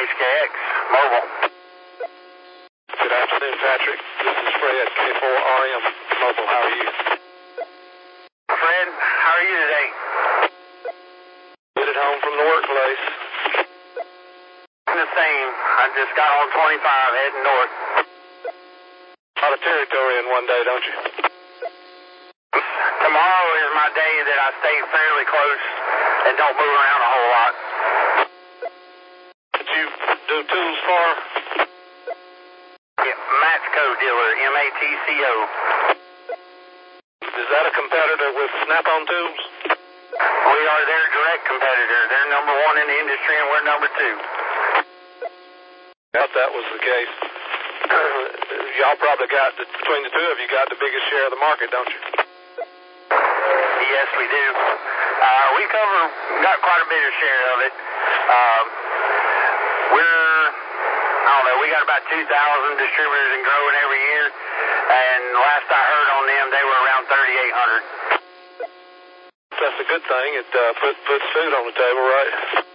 HKX Mobile. Good afternoon, Patrick. This is Fred, K4RM Mobile. How are you? Fred, how are you today? Headed home from the workplace. The same. I just got on 25 heading north. A lot of territory in one day, don't you? Tomorrow is my day that I stay fairly close and don't move around a whole lot. Did you do tools for? Yeah, Matco dealer, M-A-T-C-O. Is that a competitor with Snap-on Tools? We are their direct competitor. They're number one in the industry and we're number two. I thought that was the case. Y'all probably got, between the two of you, got the biggest share of the market, don't you? Yes, we do. We got quite a bit of share of it. We got about 2,000 distributors and growing every year. And last I heard on them, they were around 3,800. That's a good thing. It puts food on the table, right?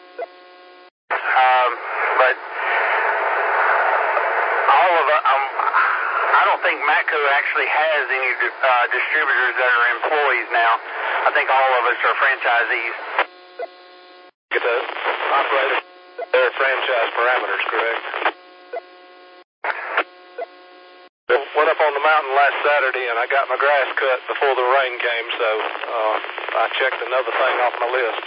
But all of it, I don't think Matco actually has any distributors that are employees now. I think all of us are franchisees. Get the operator their franchise parameters, correct? Went up on the mountain last Saturday and I got my grass cut before the rain came, so I checked another thing off my list.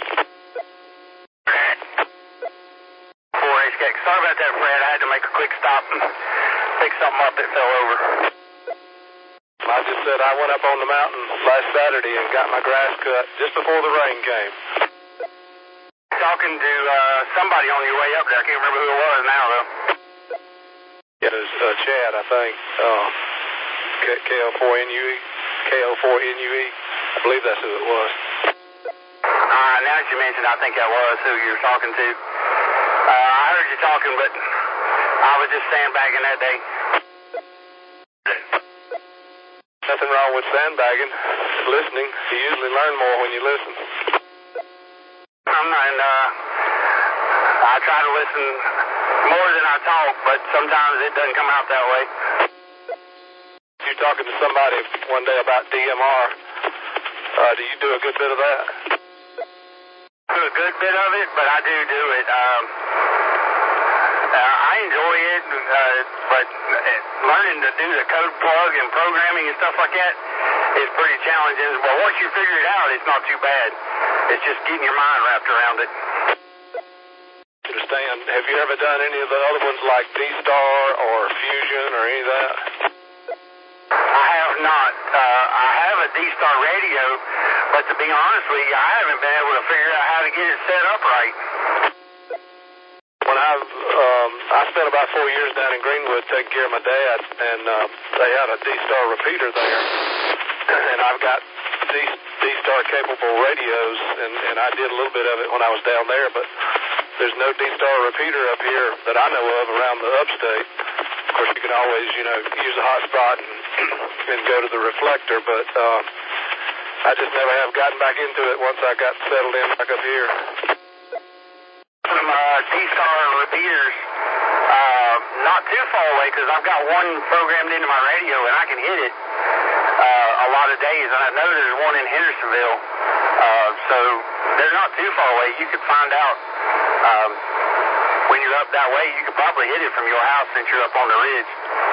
Sorry about that, Fred. I had to make a quick stop and pick something up that fell over. I just said I went up on the mountain last Saturday and got my grass cut just before the rain came. Talking to somebody on your way up there. I can't remember who it was now, though. It was Chad, I think. KO4NUE. KO4NUE. I believe that's who it was. Now that you mentioned, I think that was who you were talking to. I heard you talking, but I was just sandbagging that day. Nothing wrong with sandbagging. Listening. You usually learn more when you listen. I try to listen more than I talk, but sometimes it doesn't come out that way. You're talking to somebody one day about DMR. Do you do a good bit of that? Do a good bit of it, but I do it. I enjoy it, but learning to do the code plug and programming and stuff like that is pretty challenging. But once you figure it out, it's not too bad. It's just getting your mind wrapped around it. Understand. Have you ever done any of the other ones like D-Star or Fusion or any of that? I have not. I have a D-Star radio, but to be honest with you, I haven't been able to figure out how to get it set up right. When I spent about 4 years down in Greenwood taking care of my dad, and they had a D-Star repeater there, and I've got D-Star capable radios, and I did a little bit of it when I was down there, but there's no D-Star repeater up here that I know of around the upstate. Of course, you can always, use a hotspot and go to the reflector, but I just never have gotten back into it once I got settled in back up here. Some D-Star repeaters, not too far away, because I've got one programmed into my radio, and I can hit it a lot of days, and I know there's one in Hendersonville, so they're not too far away. You could find out when you're up that way. You could probably hit it from your house since you're up on the ridge.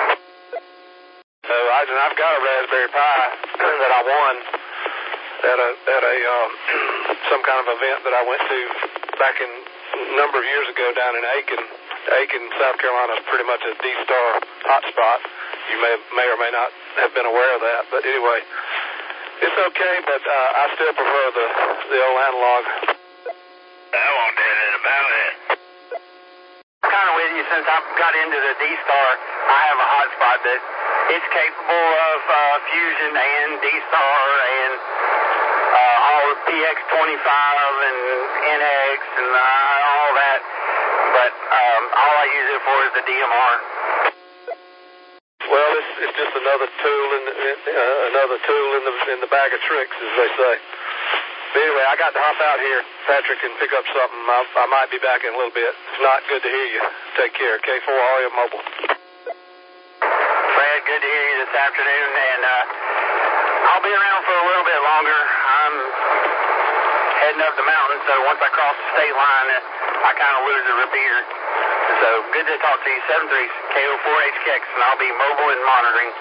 So I've got a Raspberry Pi that I won at a some kind of event that I went to back in a number of years ago down in Aiken. Aiken, South Carolina is pretty much a D-Star hotspot. You may or may not have been aware of that, but anyway, it's okay. But I still prefer the old analog. I won't do anything about it. Kind of with you, since I've got into the D-Star, I have a hotspot that it's capable of Fusion and D-Star and all the PX25 and NX and all that. But all I use it for is the DMR. Well, it's just another tool in the bag of tricks, as they say. But anyway, I got to hop out here. Patrick can pick up something. I might be back in a little bit. If not, good to hear you. Take care. K4RA Mobile. Fred, good to hear you this afternoon, and I'll be around for a little bit longer. I'm heading up the mountain, so once I cross the state line, I kind of lose the repeater. So good to talk to you. 73 KO4HKX, and I'll be mobile and monitoring.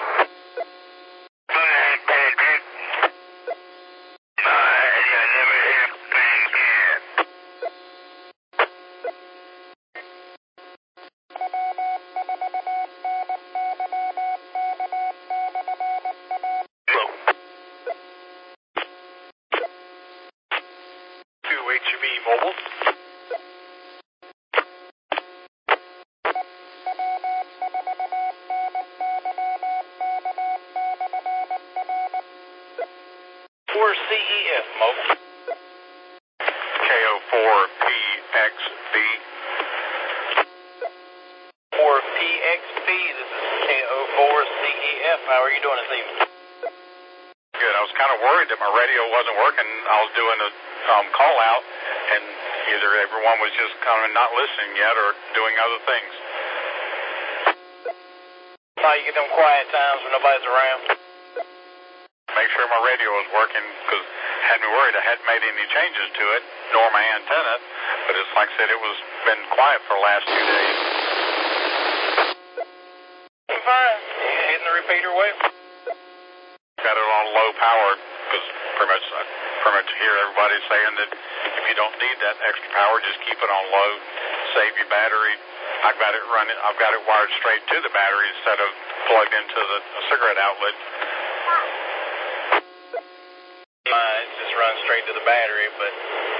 HB Mobile. CEF Mobile. KO4PXB. 4PXB, this is KO4CEF. How are you doing this evening? Good. I was kind of worried that my radio wasn't working. I was doing a call out, and either everyone was just kind of not listening yet or doing other things. How you get them quiet times when nobody's around? Make sure my radio was working, because I had me worried I hadn't made any changes to it, nor my antenna, but it's like I said, it was been quiet for the last 2 days. I'm fine. You hitting the repeater well? Got it on low power, because pretty much hear everybody saying that if you don't need that extra power, just keep it on low, save your battery. I've got it wired straight to the battery instead of plugged into the cigarette outlet. Mine just runs straight to the battery, but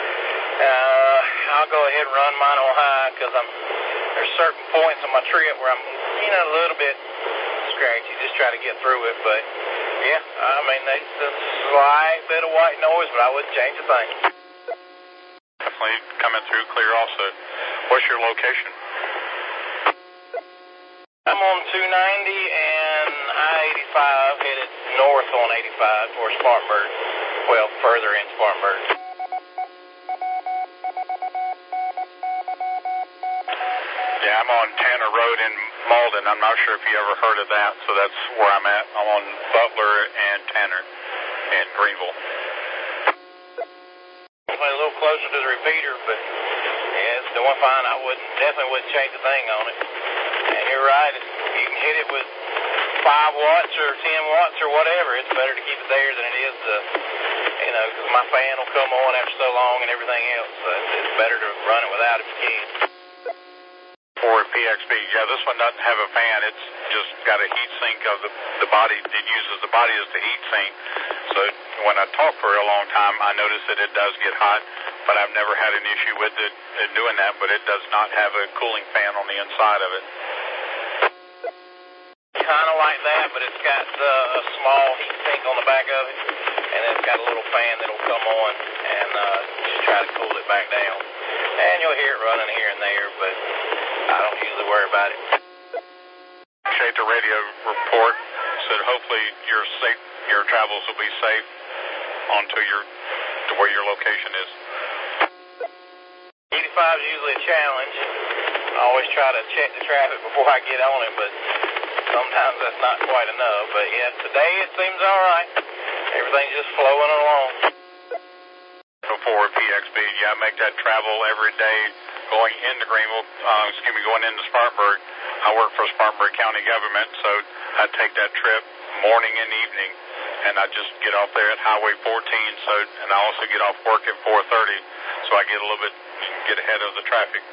I'll go ahead and run mine on high, because there's certain points on my trip where I'm a little bit scratchy, just try to get through it, but yeah, I mean, it's a slight bit of white noise, but I wouldn't change a thing. Definitely coming through clear also. What's your location? I'm on 290 and I-85 headed north on 85 towards Spartanburg. Well, further in Spartanburg. Yeah, I'm on Tanner Road in Malden. I'm not sure if you ever heard of that, so that's where I'm at. I'm on Butler and Tanner in Greenville. A little closer to the repeater, but yeah, it's doing fine. I definitely wouldn't change a thing on it. And you're right, if you can hit it with 5 watts or 10 watts or whatever, it's better to keep it there than it is to, because my fan will come on after so long and everything else. So it's better to run it without if you can. For PXB, yeah, this one doesn't have a fan. It's just got a heat sink of the body. It uses the body as the heat sink. So when I talk for a long time, I notice that it does get hot, but I've never had an issue with it doing that, but it does not have a cooling fan on the inside of it. Kind of like that, but it's got a small heat sink on the back of it, and it's got a little fan that'll come on and just try to cool it back down. And you'll hear it running here and there, but I don't usually worry about it. Appreciate the radio report. Said hopefully your travels will be safe to where your location is. 85 is usually a challenge. I always try to check the traffic before I get on it, but sometimes that's not quite enough. But yeah, today it seems all right. Everything's just flowing along. Before PXB, yeah, I make that travel every day going into Greenville, going into Spartanburg. I work for Spartanburg County government, so I take that trip morning and evening, and I just get off there at Highway 14, and I also get off work at 4:30, so I get ahead of the traffic.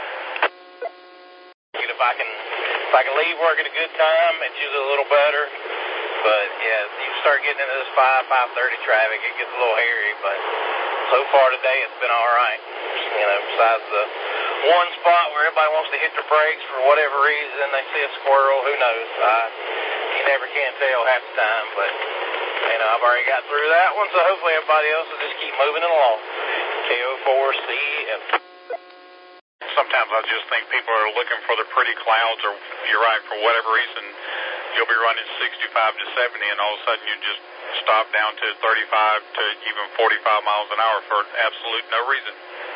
If I can leave work at a good time, it's usually a little better. But yeah, you start getting into this 5:30 traffic, it gets a little hairy. But so far today, it's been all right. Besides the one spot where everybody wants to hit their brakes for whatever reason, they see a squirrel. Who knows? You never can tell half the time. But I've already got through that one, so hopefully everybody else will just keep moving it along. KO4CEF. Sometimes I just think people are looking for the pretty clouds, or you're right, for whatever reason, you'll be running 65 to 70, and all of a sudden you just stop down to 35 to even 45 miles an hour for absolute no reason.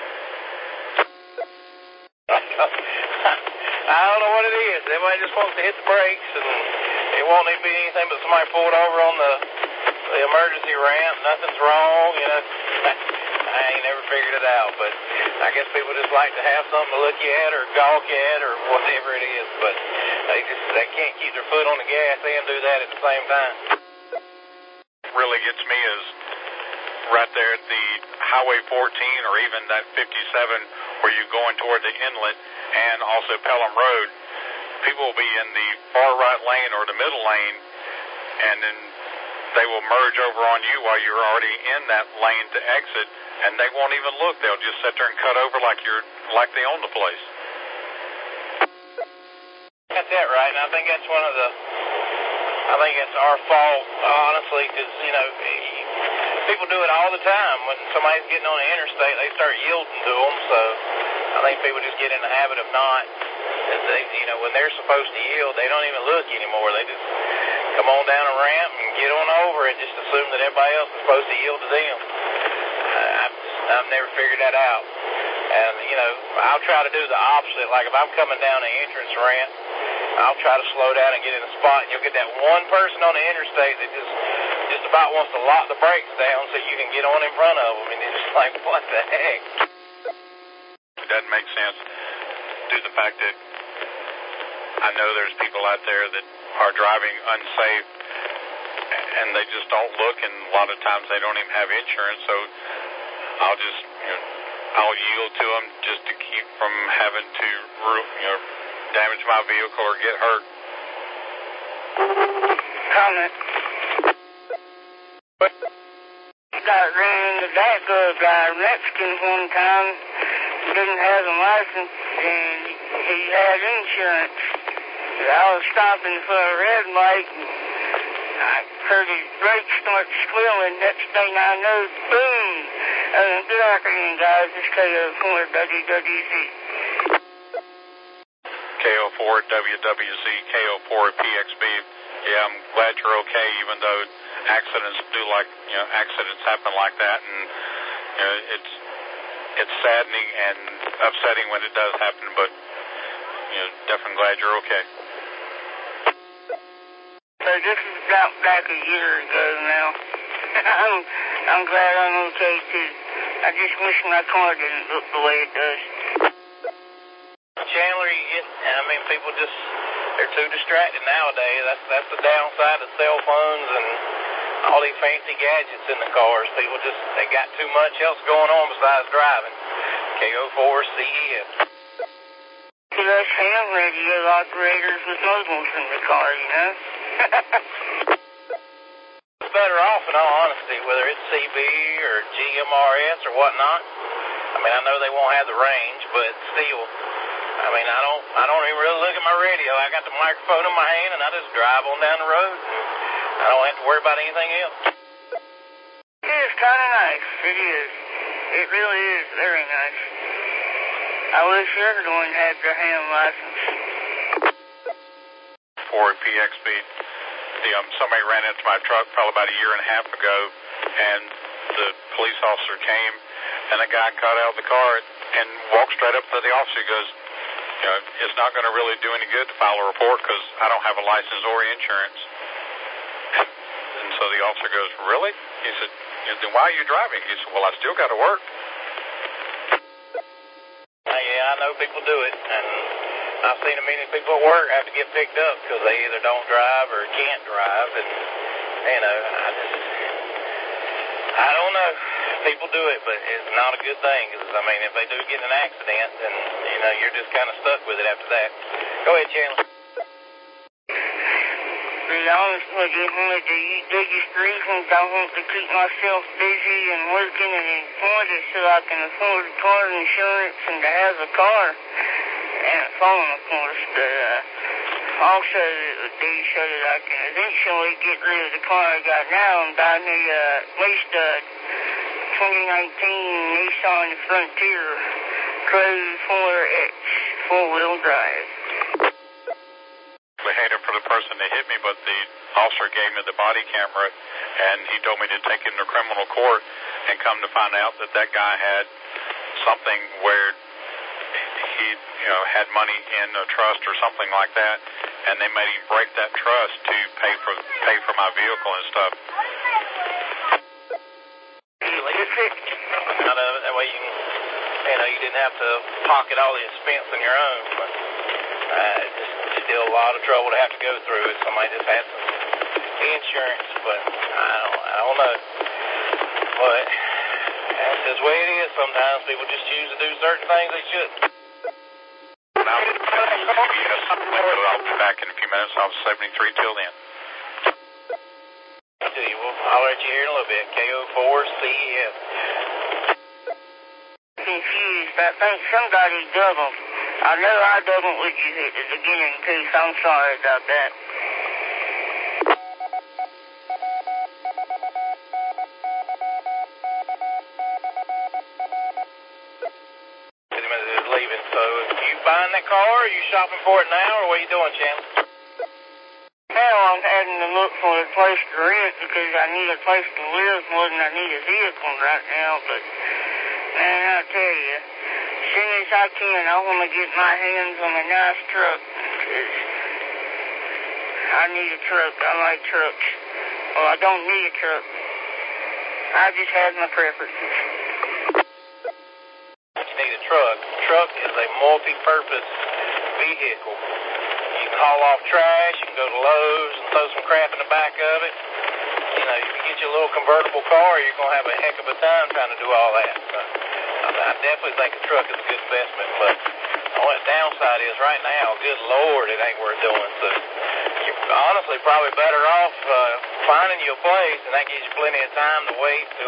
I don't know what it is. Everybody just wants to hit the brakes, and it won't need to be anything but somebody pulled over on the emergency ramp. Nothing's wrong, you know. I ain't never figured it out, but I guess people just like to have something to look at or gawk at or whatever it is, but they can't keep their foot on the gas and do that at the same time. What really gets me is right there at the Highway 14 or even that 57 where you're going toward the inlet and also Pelham Road, people will be in the far right lane or the middle lane, and then they will merge over on you while you're already in that lane to exit, and they won't even look. They'll just sit there and cut over like they own the place. Got that right, and I think that's our fault, honestly, because, you know, people do it all the time. When somebody's getting on the interstate, they start yielding to them, so I think people just get in the habit of not. You know, when they're supposed to yield, they don't even look anymore. They just come on down a ramp and get on over and just assume that everybody else is supposed to yield to them. I've never figured that out. And, you know, I'll try to do the opposite. Like if I'm coming down the entrance ramp, I'll try to slow down and get in a spot, and you'll get that one person on the interstate that just about wants to lock the brakes down so you can get on in front of them. And it's just like, what the heck? It doesn't make sense due to the fact that I know there's people out there that are driving unsafe, and they just don't look, and a lot of times they don't even have insurance, so I'll yield to them just to keep from having to, damage my vehicle or get hurt. Comment. Got ran in the back of a Mexican one time. Didn't have a license, and he had insurance. I was stopping for a red light, and I heard his brakes start squealing. Next thing I know, boom! Good afternoon, guys. It's KO4 WWZ. KO4 WWZ, KO4 PXB. Yeah, I'm glad you're okay, even though accidents accidents happen like that, and it's saddening and upsetting when it does happen, but definitely glad you're okay. So this is about back a year ago now. I'm glad I'm okay too. I just wish my car didn't look the way it does. Chandler, people they're too distracted nowadays. That's the downside of cell phones and all these fancy gadgets in the cars. People they got too much else going on besides driving. KO4CN. To us ham radio operators with mobiles in the car, you know? It's better off, in all honesty, whether it's CB or GMRS or whatnot. I know they won't have the range, but still, I don't even really look at my radio. I got the microphone in my hand, and I just drive on down the road. I don't have to worry about anything else. It is kind of nice. It is. It really is very nice. I wish everyone had their ham license. For PXB, somebody ran into my truck probably about a year and a half ago, and the police officer came, and the guy got out of the car and walked straight up to the officer. He goes, it's not going to really do any good to file a report because I don't have a license or insurance. And so the officer goes, really? He said, then why are you driving? He said, well, I still got to work. Yeah, I know people do it, and I've seen many people at work have to get picked up because they either don't drive or can't drive, and, I don't know. People do it, but it's not a good thing, because, if they do get in an accident, then, you're just kind of stuck with it after that. Go ahead, Chandler. To be honest with you, one of the biggest reasons I want to keep myself busy and working and employed is so I can afford car insurance and to have a car and a phone, of course, but also it would be so that I can eventually get rid of the car I got now and buy me at least a 2019 Nissan Frontier Pro 4X four-wheel drive. I hate it for the person that hit me, but the officer gave me the body camera, and he told me to take it into criminal court, and come to find out that that guy had something where he, had money in a trust or something like that, and they made him break that trust to pay for my vehicle and stuff. That way you didn't have to pocket all the expense on your own. But it's still a lot of trouble to have to go through if somebody just had some insurance. But I don't know. But that's just the way it is. Sometimes people just choose to do certain things they shouldn't. I'll be back in a few minutes. I'll 73 till then. I'll let you hear in a little bit. KO4CEF. Confused. I think somebody doubled. I know I doubled with you at the beginning too, so I'm sorry about that. Leaving. So, you buying that car? Are you shopping for it now, or what are you doing, Chandler? Now I'm having to look for a place to rent because I need a place to live more than I need a vehicle right now. But man, I tell you, as soon as I can, I want to get my hands on a nice truck because I need a truck. I like trucks. Well, I don't need a truck. I just have my preferences. You need a truck. A truck is a multi-purpose vehicle. You can haul off trash, you can go to Lowe's and throw some crap in the back of it. If you get you a little convertible car, you're going to have a heck of a time trying to do all that. So, I definitely think a truck is a good investment, but the only downside is right now, good Lord, it ain't worth doing. So you're honestly probably better off finding you a place, and that gives you plenty of time to wait to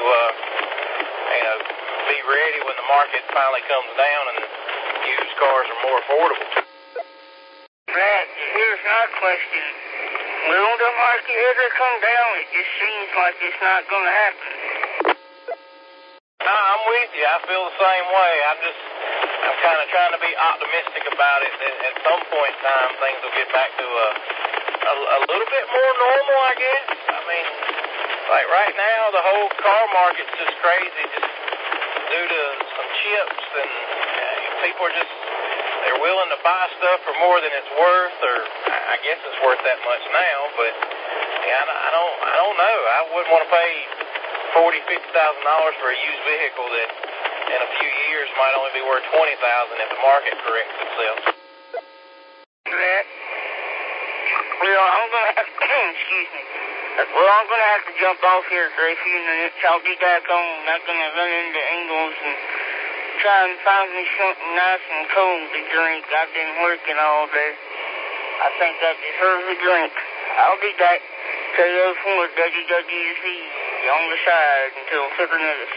be ready when the market finally comes down and used cars are more affordable. Matt, here's my question. Will the market ever come down? It just seems like it's not going to happen. No, I'm with you. I feel the same way. I'm kind of trying to be optimistic about it. At some point in time, things will get back to a little bit more normal, I guess. I mean, like right now, the whole car market's just crazy, just due to some chips, and people are they're willing to buy stuff for more than it's worth, or I guess it's worth that much now, but I don't know. I wouldn't want to pay $40,000, $50,000 for a used vehicle that in a few years might only be worth $20,000 if the market corrects itself. Matt, well, I'm going to have to, excuse me. Well, I'm going to have to jump off here for a few minutes. I'll be back on. I'm going to run into Ingles and try and find me something nice and cold to drink. I've been working all day. I think I deserve a drink. I'll be back. KO4 WWZ on the side until further notice.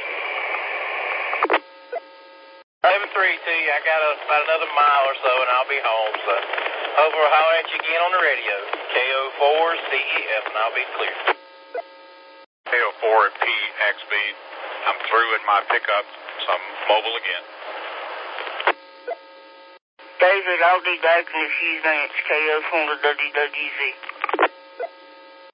7-3T, I got about another mile or so and I'll be home, so hope we'll holler at you again on the radio. KO4CEF, and I'll be clear. KO4PXB, I'm through in my pickup, so I'm mobile again. David, I'll be back in a few minutes. KO4WWZ.